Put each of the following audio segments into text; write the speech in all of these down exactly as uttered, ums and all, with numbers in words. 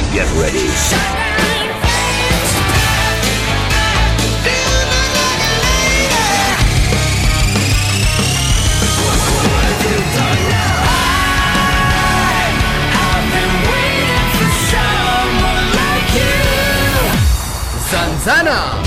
Get ready. Zanzana.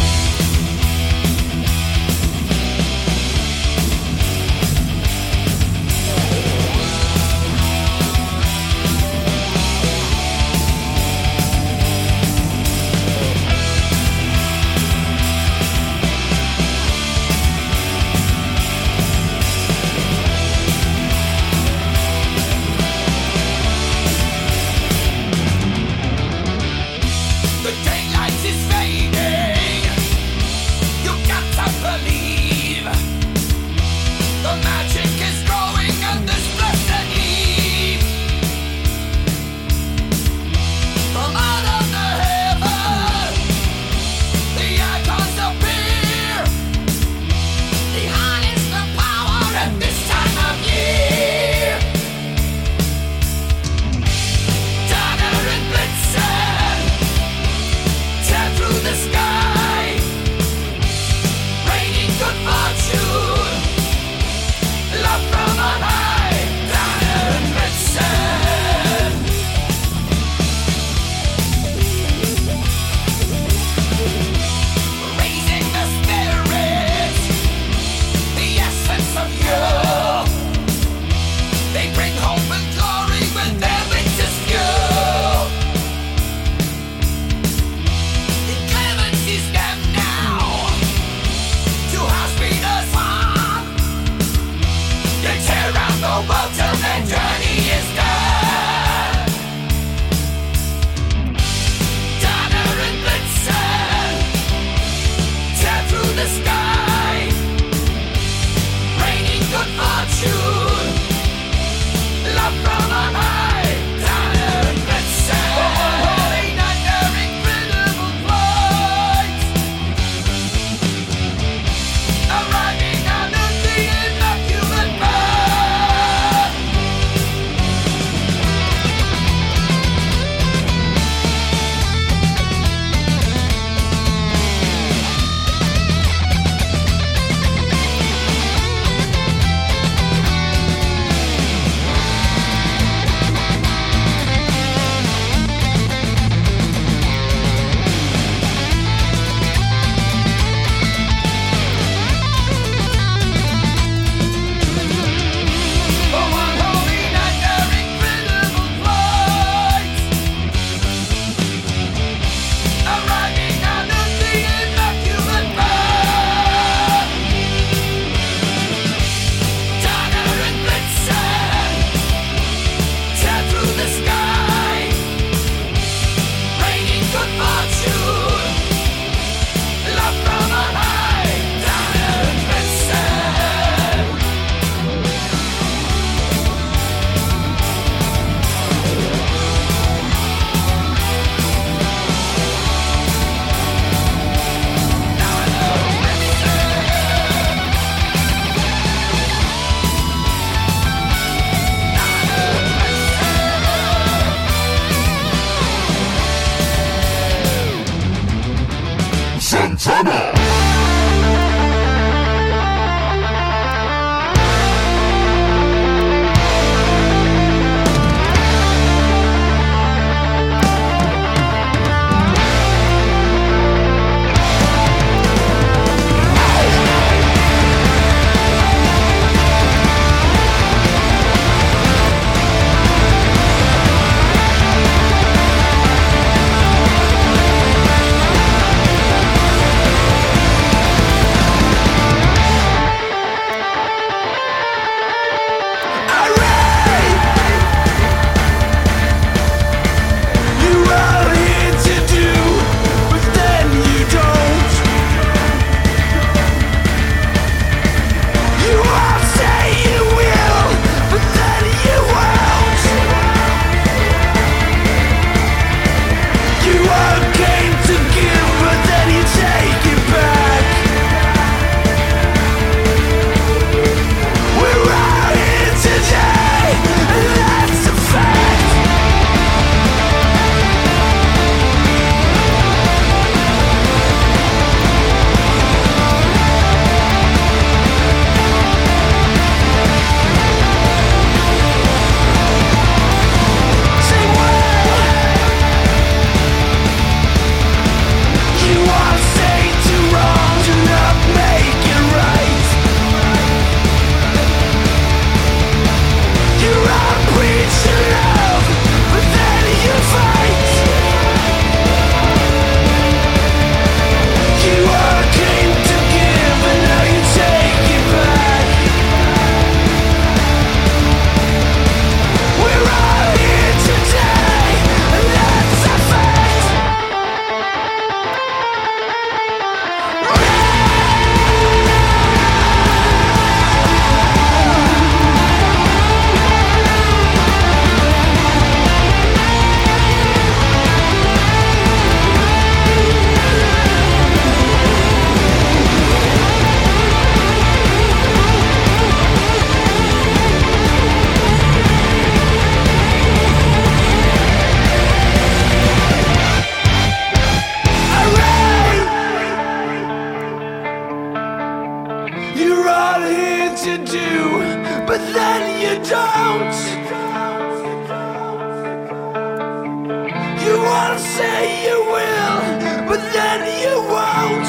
You wanna say you will, but then you won't.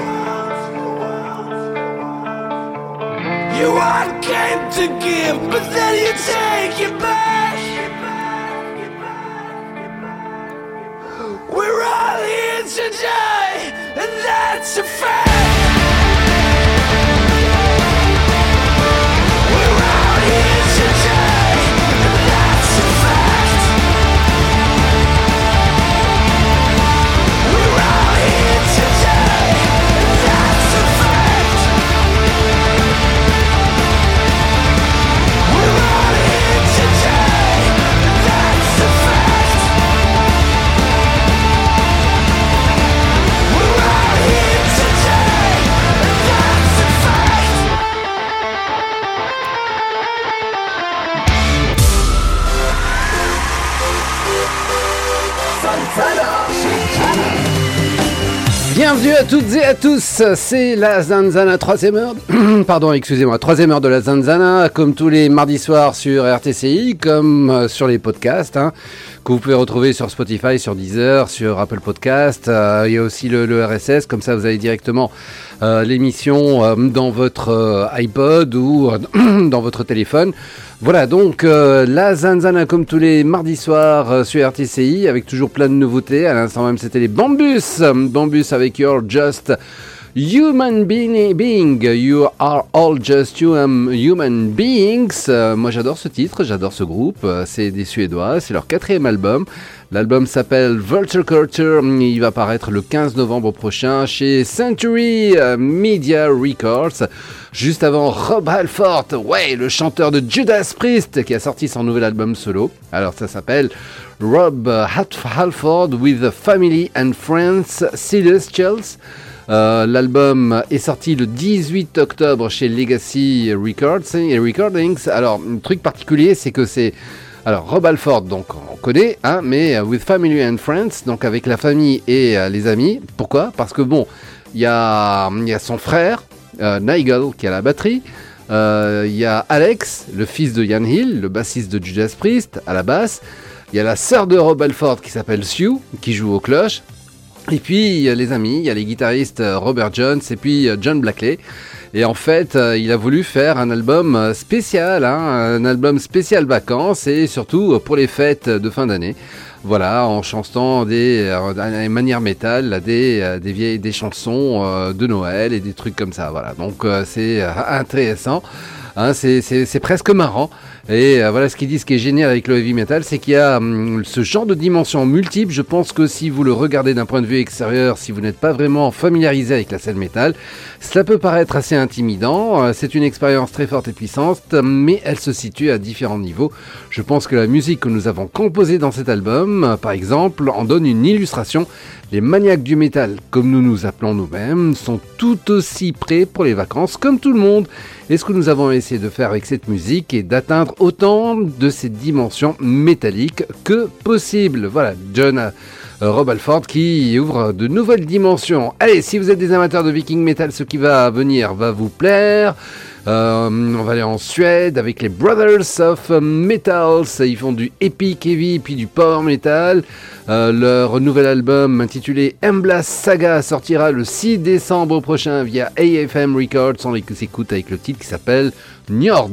You want came to give, but then you take it back. We're all here today, and that's a fact. We're all here today, and that's a fact. We're all here today, and that's a fact. We're all here today, and that's a fact. We're all here today, and that's a fact. Bienvenue à toutes et à tous, c'est la Zanzana, troisième heure, pardon, excusez-moi, troisième heure de la Zanzana, comme tous les mardis soirs sur R T C I, comme euh, sur les podcasts, hein, que vous pouvez retrouver sur Spotify, sur Deezer, sur Apple Podcast, euh, il y a aussi le, le R S S, comme ça vous avez directement euh, l'émission euh, dans votre euh, iPod ou euh, dans votre téléphone. Voilà, donc euh, la Zanzana comme tous les mardis soirs euh, sur R T C I, avec toujours plein de nouveautés. À l'instant même, c'était les Bambus. Bambus avec You're Just Human Being. being. You are all just hum, human beings. Euh, moi, j'adore ce titre, j'adore ce groupe. Euh, c'est des Suédois, c'est leur quatrième album. L'album s'appelle Vulture Culture. Il va paraître le quinze novembre prochain chez Century Media Records. Juste avant, Rob Halford, ouais, le chanteur de Judas Priest, qui a sorti son nouvel album solo. Alors ça s'appelle Rob Halford with the Family and Friends Celestials. Euh, l'album est sorti le dix-huit octobre chez Legacy Records et Recordings. Alors, un truc particulier, c'est que c'est... Alors, Rob Halford, donc on connaît, hein, mais with Family and Friends, donc avec la famille et euh, les amis. Pourquoi ? Parce que bon, il y a, y a son frère, euh, Nigel, qui a la batterie. Il euh, y a Alex, le fils de Ian Hill, le bassiste de Judas Priest, à la basse. Il y a la sœur de Rob Halford qui s'appelle Sue, qui joue aux cloches. Et puis, il y a les amis, il y a les guitaristes Robert Jones et puis John Blackley. Et en fait, euh, il a voulu faire un album spécial, hein, un album spécial vacances et surtout pour les fêtes de fin d'année. Voilà, en chantant des, euh, des manières métal, des, euh, des vieilles des chansons euh, de Noël et des trucs comme ça. Voilà, donc euh, c'est euh, intéressant. Hein, c'est, c'est, c'est presque marrant. Et euh, voilà ce qu'ils disent, ce qui est génial avec le heavy metal, c'est qu'il y a hum, ce genre de dimension multiple. Je pense que si vous le regardez d'un point de vue extérieur, si vous n'êtes pas vraiment familiarisé avec la scène métal, cela peut paraître assez intimidant. Euh, c'est une expérience très forte et puissante, mais elle se situe à différents niveaux. Je pense que la musique que nous avons composée dans cet album, euh, par exemple, en donne une illustration. Les maniaques du métal, comme nous nous appelons nous-mêmes, sont tout aussi prêts pour les vacances, comme tout le monde. Et ce que nous avons essayé de faire avec cette musique est d'atteindre autant de ces dimensions métalliques que possible. Voilà, John euh, Rob Halford qui ouvre de nouvelles dimensions. Allez, si vous êtes des amateurs de Viking Metal, ce qui va venir va vous plaire. Euh, on va aller en Suède avec les Brothers of Metals. Ils font du epic heavy puis du power metal. Euh, leur nouvel album intitulé Emblas Saga sortira le six décembre prochain via A F M Records. On les écoute avec le titre qui s'appelle Njord.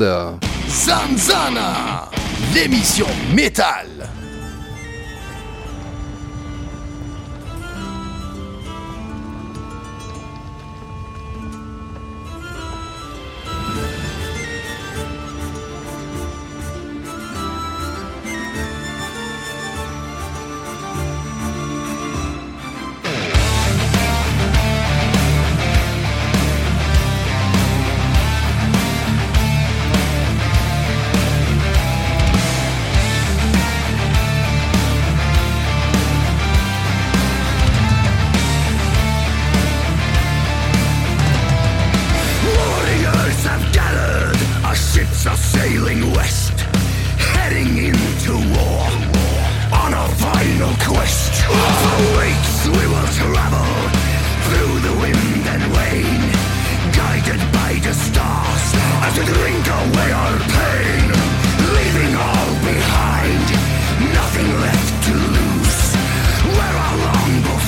Zanzana, l'émission métal.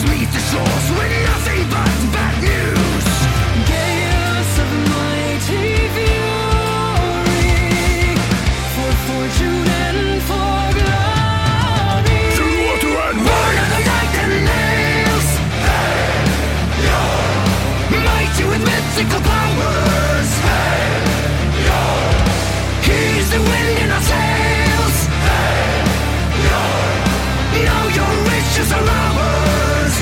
meet the shores with nothing but bad news. Gales of mighty fury, for fortune and for glory. Through water and Born of the night and nails, mighty with mythical powers. He's the wind in our sails. Now your riches are ours.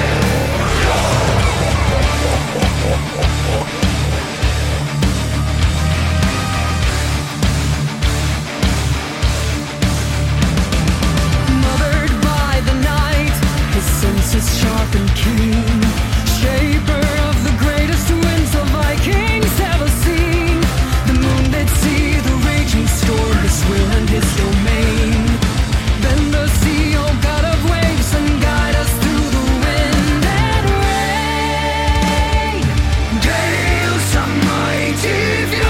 Mothered by the night, his senses sharp and keen. Shaper of the greatest winds the Vikings ever seen. The moonlit sea, the raging storm, his will and his domain. Bend the sea, O God of waves, and guide us through the wind and rain. Gales of mighty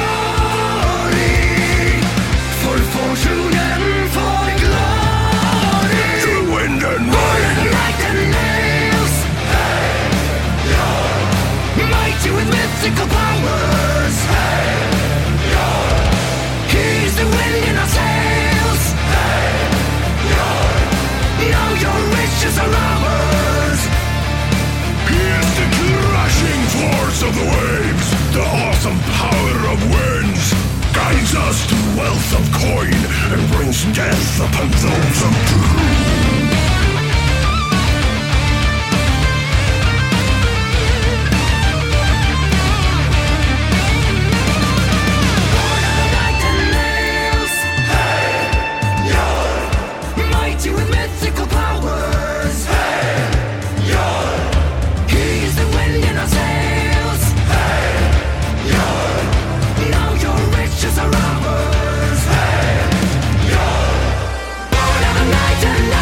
fury, for fortune and for glory. through wind and Born rain. of light and nails, mighty with mythical powers. He's the wind in our sails. Now your riches are ours. He is the crashing force of the waves, the awesome power of winds. Guides us to wealth of coin and brings death upon those untrue. Born of the night and nails, mighty with mythical powers. He's the wind in our sails. Now your riches are ours. Born of the night and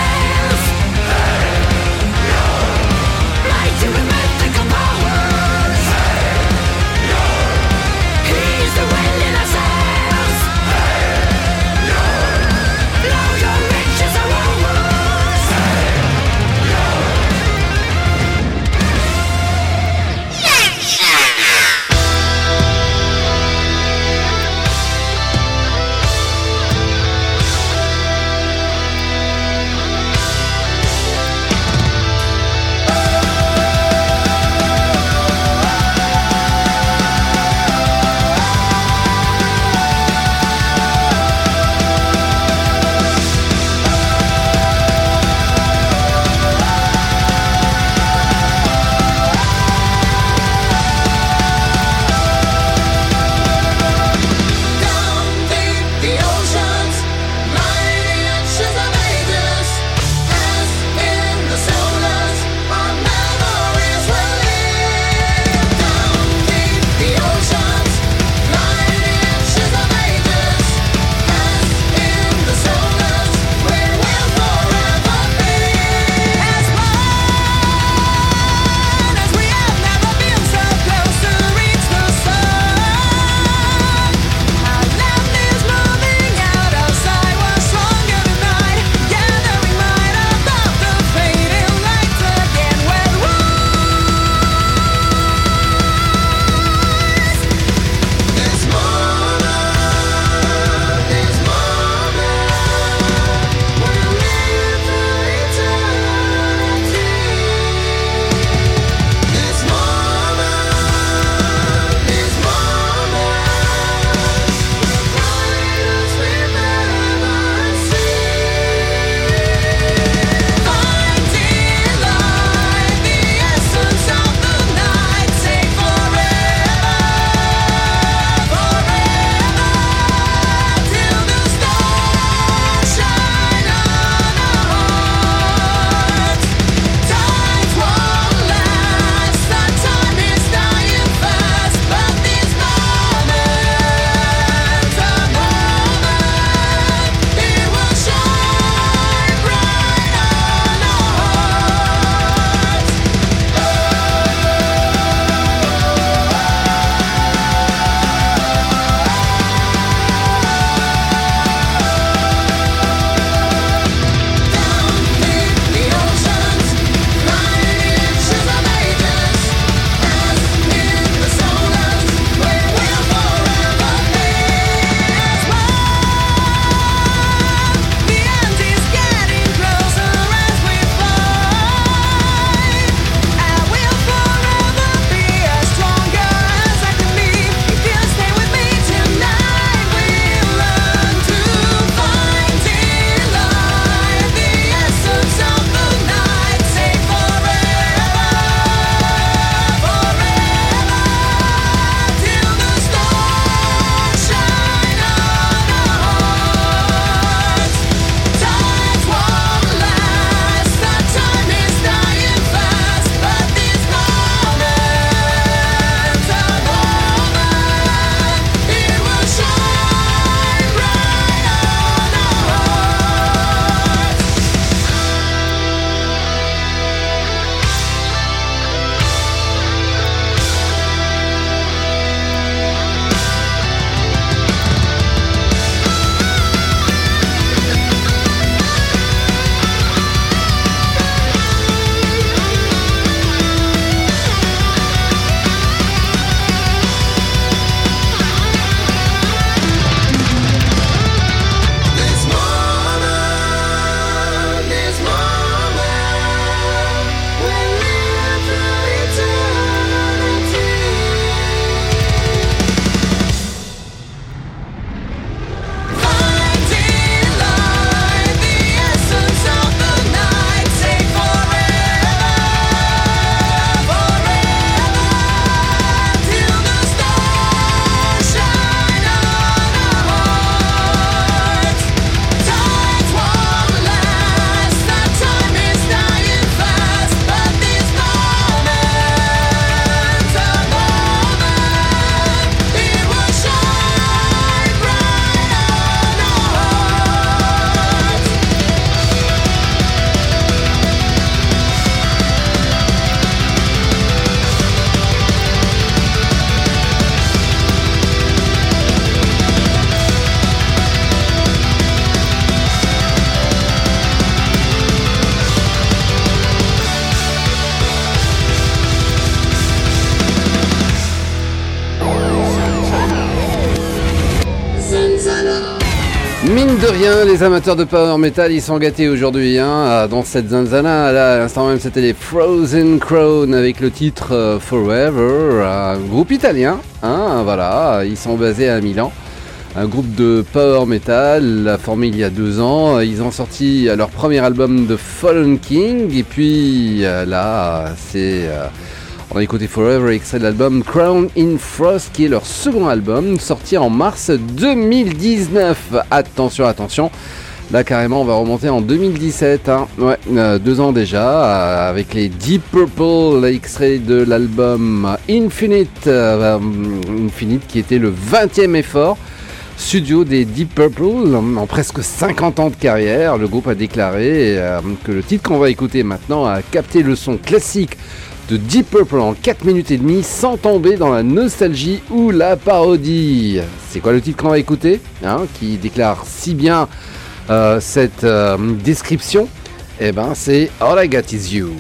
Mine de rien, les amateurs de power metal, ils sont gâtés aujourd'hui, hein, dans cette zanzana. Là, à l'instant même, c'était les Frozen Crown avec le titre euh, Forever, un groupe italien, hein, voilà, ils sont basés à Milan. Un groupe de power metal, formé il y a deux ans. Ils ont sorti leur premier album de Fallen King, et puis euh, là, c'est... Euh, On a écouté Forever, extrait de l'album Crown in Frost, qui est leur second album, sorti en mars deux mille dix-neuf. Attention, attention, là carrément on va remonter en deux mille dix-sept, hein. Ouais, euh, deux ans déjà, euh, avec les Deep Purple, extrait de l'album Infinite, euh, Infinite qui était le vingtième effort studio des Deep Purple en presque cinquante ans de carrière. Le groupe a déclaré euh, que le titre qu'on va écouter maintenant a capté le son classique de Deep Purple en quatre minutes et demie sans tomber dans la nostalgie ou la parodie. C'est quoi le titre qu'on va écouter, hein, qui déclare si bien euh, cette euh, description? Eh ben c'est All I Got Is You.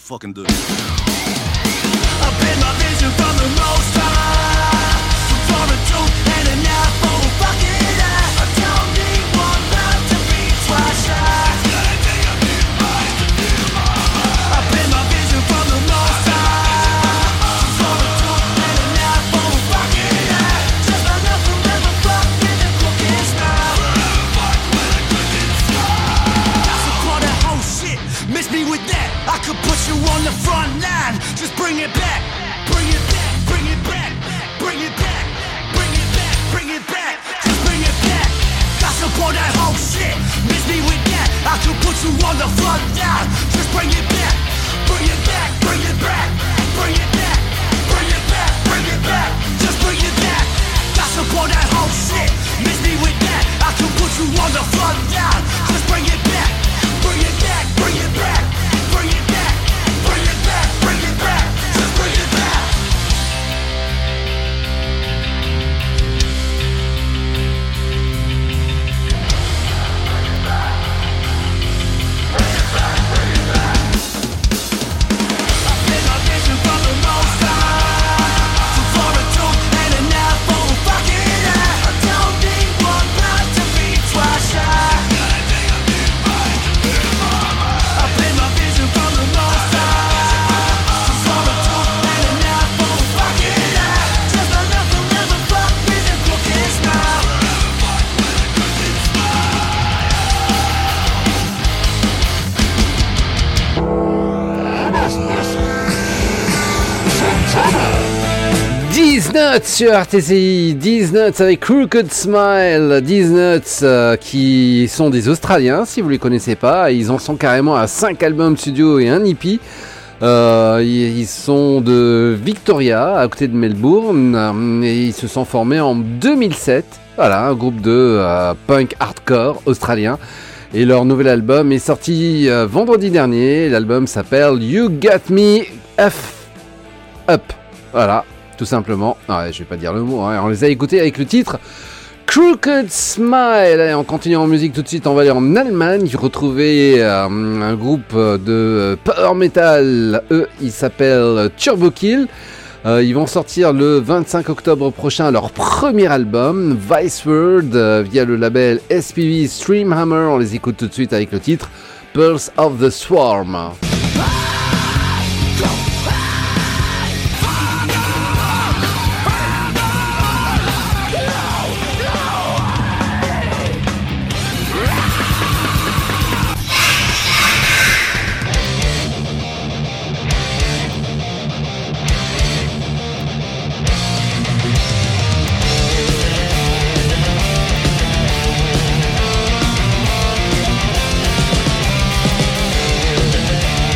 fucking do. I've been my vision from the most high. For a truth and an apple, fuck it up. I don't need one love to be twice shy. I've been my vision from the most high. For a truth and an apple, fuck it up. Just enough to never fuck with the cooking style. Support that whole shit, miss me with that. I could put you on the front line. Just bring it back, bring it back, bring it back, bring it back, bring it back, bring it back, just bring it back. Got support that whole shit, miss me with that. I could put you on the front line. Just bring it back, bring it back, bring it back, bring it back, bring it back, bring it back, just bring it back. Got support that whole shit, miss me with that. I could put you on the front line. Just bring it back, bring it back, bring it back, bring it back, bring it back, bring it back, just bring it back. I've been my vision from the most high. So for a truth and an apple, fuck it up. I don't need one blood to be twice shy. I've been my vision from the most high. So for a truth and an apple, fuck it up. Just enough to never fuck with the cooking style. dix Nuts sur R T C I, dix Nuts avec Crooked Smile, dix Nuts euh, qui sont des Australiens si vous les connaissez pas, ils en sont carrément à cinq albums studio et un E P. Euh, ils sont de Victoria à côté de Melbourne et ils se sont formés en deux mille sept, voilà, un groupe de euh, punk hardcore australien. Et leur nouvel album est sorti euh, vendredi dernier, l'album s'appelle You Got Me F Up, voilà. Tout simplement, ouais, je vais pas dire le mot, hein. On les a écoutés avec le titre Crooked Smile. Allez, on continue en musique tout de suite, on va aller en Allemagne, retrouver euh, un groupe de power metal, eux ils s'appellent Turbo Kill. Euh, ils vont sortir le vingt-cinq octobre prochain leur premier album, Vice World, euh, via le label S P V Streamhammer. On les écoute tout de suite avec le titre Pulse of the Swarm. I've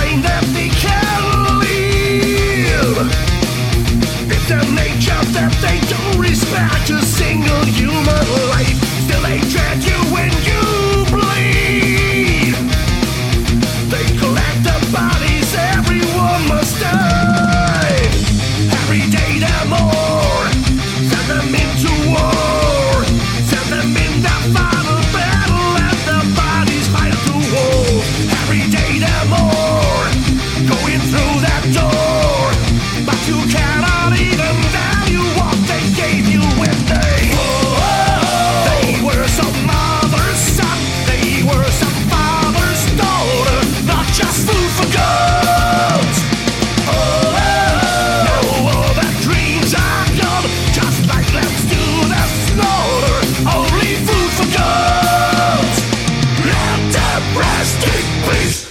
brain that they can live. It's their nature that they don't respect a single human life. Still they dread you when you bleed. They collect the bodies, everyone must die. Every day they're more. Send them into war. Send them in that final battle. Let the bodies fight the war. Every day they're more. Going through that door. But you cannot even value what they gave you when they oh, oh, they were some mother's son. They were some father's daughter. Not just food for goats. Oh, oh, no, all their dreams are gone. Just like lambs to the slaughter. Only food for goats. Let them rest in peace.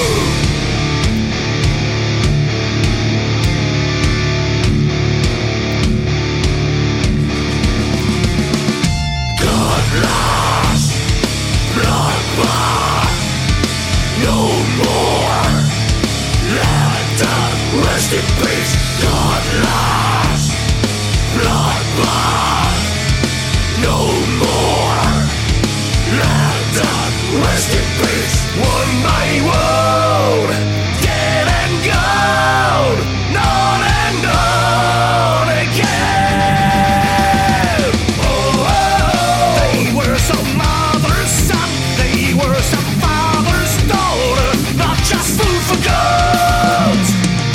Rest in peace, God lost. Bloodbath, no more. Let them rest in peace. One by one, dead and gone, none and none again. Oh, oh, they were some mother's son. They were some father's daughter. Not just food for goats.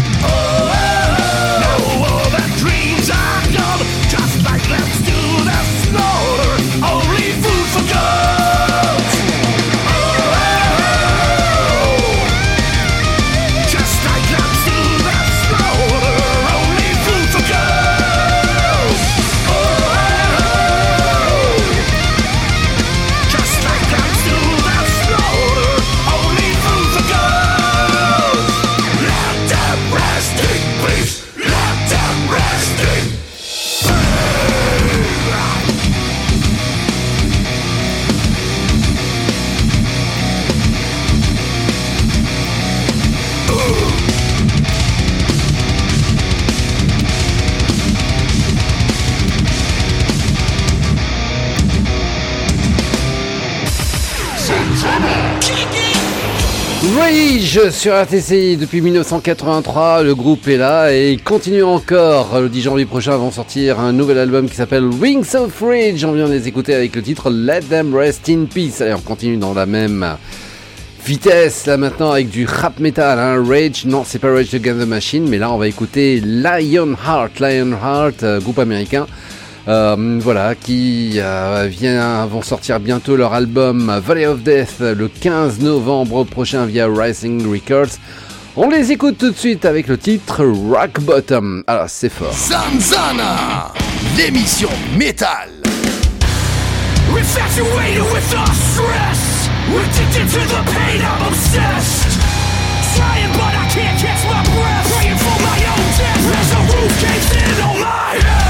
Rage sur R T C I depuis dix-neuf cent quatre-vingt-trois, le groupe est là et il continue encore. Le dix janvier prochain vont sortir un nouvel album qui s'appelle Wings of Rage. On vient de les écouter avec le titre Let Them Rest in Peace. Allez, on continue dans la même vitesse là maintenant avec du rap metal, hein. Rage, non c'est pas Rage Against the Machine, mais là on va écouter Lionheart, Lionheart, euh, groupe américain. Euh, voilà, qui euh, vient, vont sortir bientôt leur album Valley of Death le quinze novembre prochain via Rising Records. On les écoute tout de suite avec le titre Rock Bottom. Alors c'est fort. Zanzana, l'émission métal. Infatuated with our stress, addicted to the pain, I'm obsessed. Trying but I can't catch my breath, praying for my own death as a roof caves in on my head.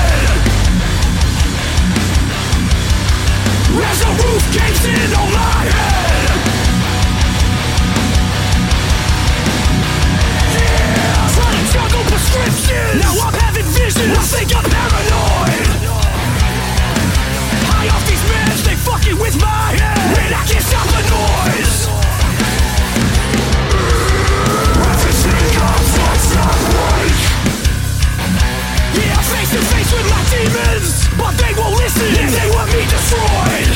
As a roof caves in on my head. Yeah, trying to juggle prescriptions. Now I'm having visions, I think I'm paranoid. High off these meds, they fucking with my head, and I can't stop the noise. Everything I'm touched, I break. Yeah, I'm face to face with my demons, but they won't listen if they want me destroyed.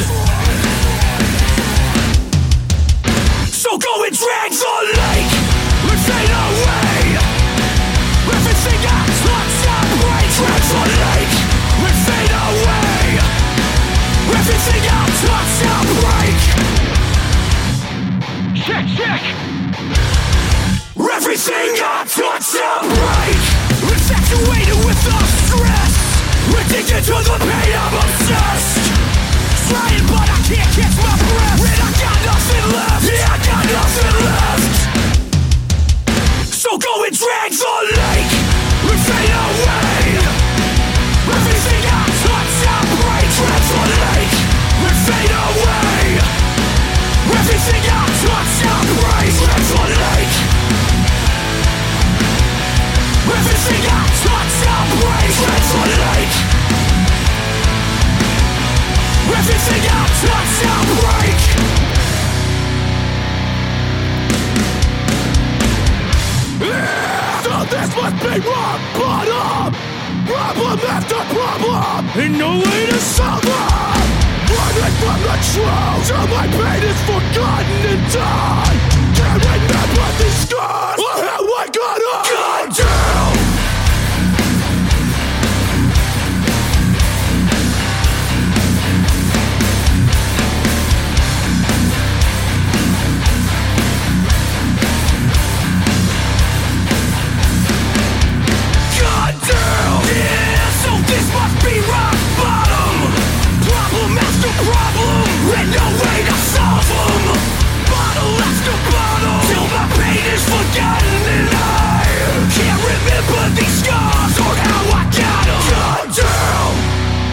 So go and drag the lake and fade away. Everything I touch, I break. Drag the lake and fade away. Everything I touch, I break. Check, check. Everything I touch, I break. Infatuated with the stress, addicted to the pain, I'm obsessed. Trying but I can't catch my breath, and I got nothing left. Yeah, I got nothing left. So go and drag the lake and fade away. Everything I touch, I break. Drag the lake and fade away. Everything I touch, I break. Drag the lake be rock bottom. Problem after problem, and no way to solve it. Running from the truth, till my pain is forgotten and done. Can't remember these scars, or how I got up. Goddamn! Yeah, so this must be rock bottom. Problem after problem, and no way to solve them. Bottle after bottle, till my pain is forgotten and I can't remember these scars or how I got them. Goddamn!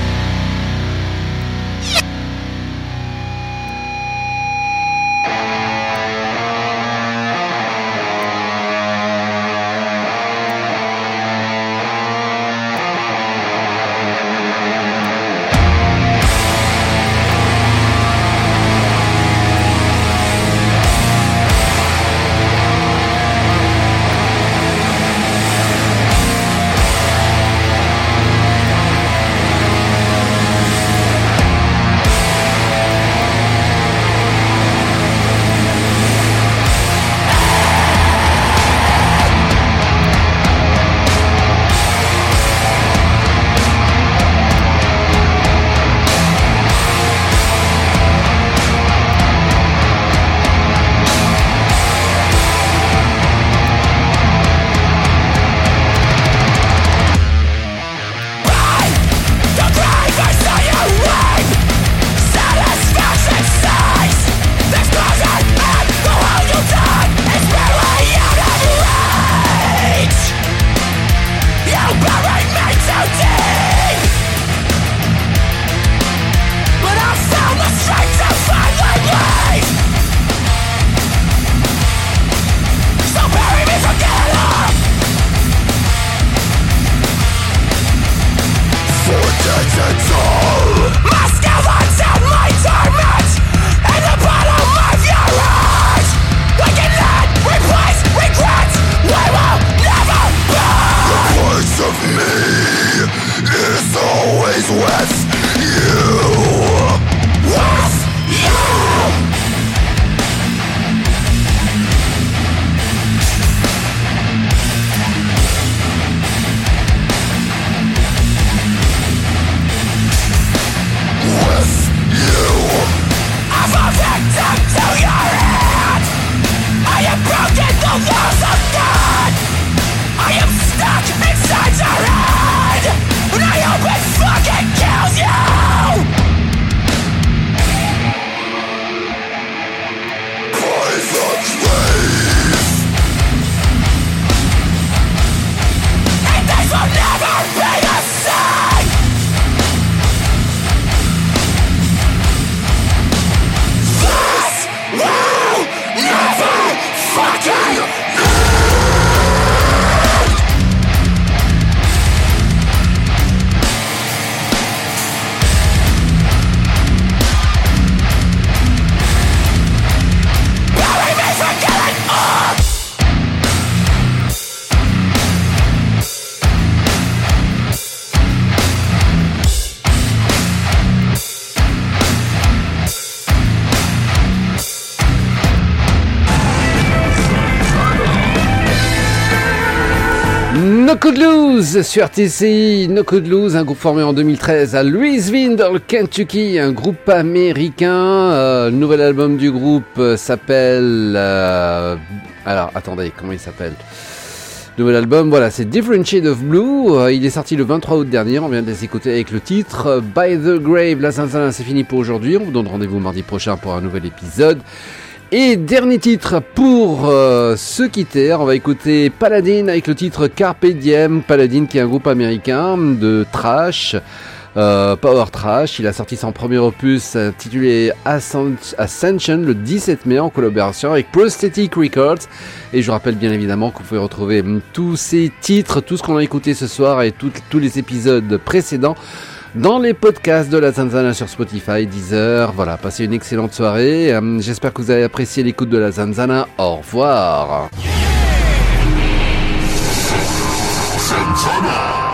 No Could Lose sur R T C I. No Could Lose, un groupe formé en deux mille treize à Louisville dans le Kentucky, un groupe américain. Euh, le nouvel album du groupe euh, s'appelle... Euh, alors, attendez, comment il s'appelle ? Nouvel album, voilà, c'est Different Shade of Blue. Euh, il est sorti le vingt-trois août dernier. On vient de les écouter avec le titre euh, By the Grave. La Zanzana, c'est fini pour aujourd'hui. On vous donne rendez-vous mardi prochain pour un nouvel épisode. Et dernier titre pour euh, se quitter, on va écouter Paladin avec le titre Carpe Diem. Paladin qui est un groupe américain de thrash, euh, power thrash. Il a sorti son premier opus intitulé Ascension le dix-sept mai en collaboration avec Prosthetic Records. Et je vous rappelle bien évidemment que vous pouvez retrouver tous ces titres, tout ce qu'on a écouté ce soir et tout, tous les épisodes précédents dans les podcasts de la Zanzana sur Spotify, Deezer. Voilà, passez une excellente soirée. Euh, j'espère que vous avez apprécié l'écoute de la Zanzana. Au revoir. Zanzana.